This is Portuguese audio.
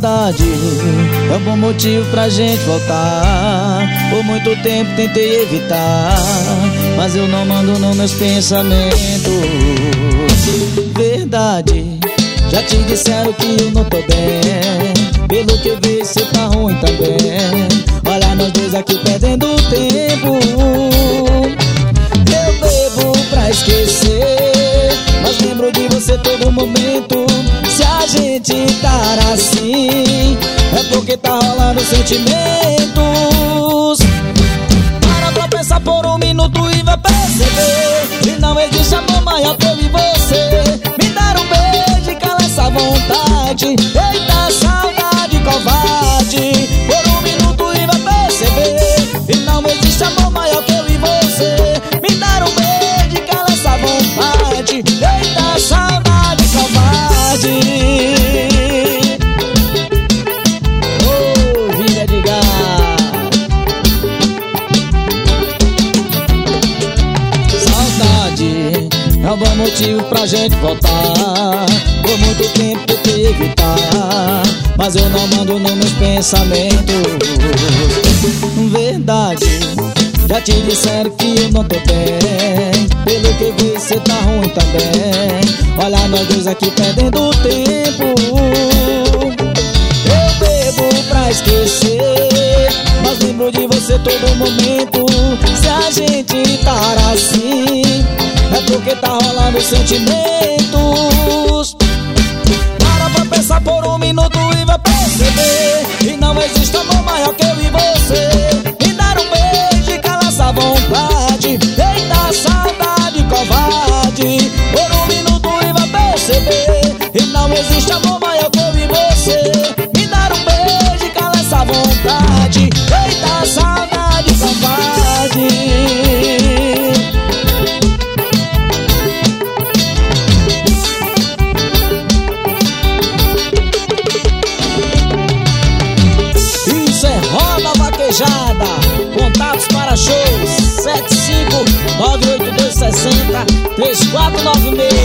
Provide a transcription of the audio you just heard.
Saudade é um bom motivo pra gente voltar. Por muito tempo tentei evitar, mas eu não mando nos meus pensamentos. Verdade, já te disseram que eu não tô bem. Pelo que eu vejo cê tá ruim também. Olha nós dois aqui perdendo tempo. Eu bebo pra esquecer, mas lembro de você todo momento. Se a gente tá assim, é porque tá rolando sentimentos. Para pra pensar por um minuto e vai perceber que não existe amor maior que eu e você. Me dar um beijo e cala essa vontade. Eita, saudade covarde. Por um minuto e vai perceber que não existe amor maior que eu e você. Me dar um beijo e cala essa vontade. Eita, saudade covarde. Oh, vida de gato. Saudade é um bom motivo pra gente voltar. Por muito tempo tentei evitar, mas eu não mando nos meus pensamentos. Verdade, já te disseram que eu não tô bem. Pelo que eu vi cê tá ruim também. Olha nós dois aqui perdendo tempo. Eu bebo pra esquecer, mas lembro de você todo momento. Se a gente tá assim, é porque tá rolando sentimentos. Para pra pensar por um minuto e vai perceber que não existe amor maior que eu e você. Me dar um beijo e cala essa vontade. Eita, saudade covarde. Por um minuto e vai perceber que não existe amor maior que eu e você. Me dar um beijo e cala essa vontade. Eita, saudade covarde. Contatos para shows 75-98260-3496.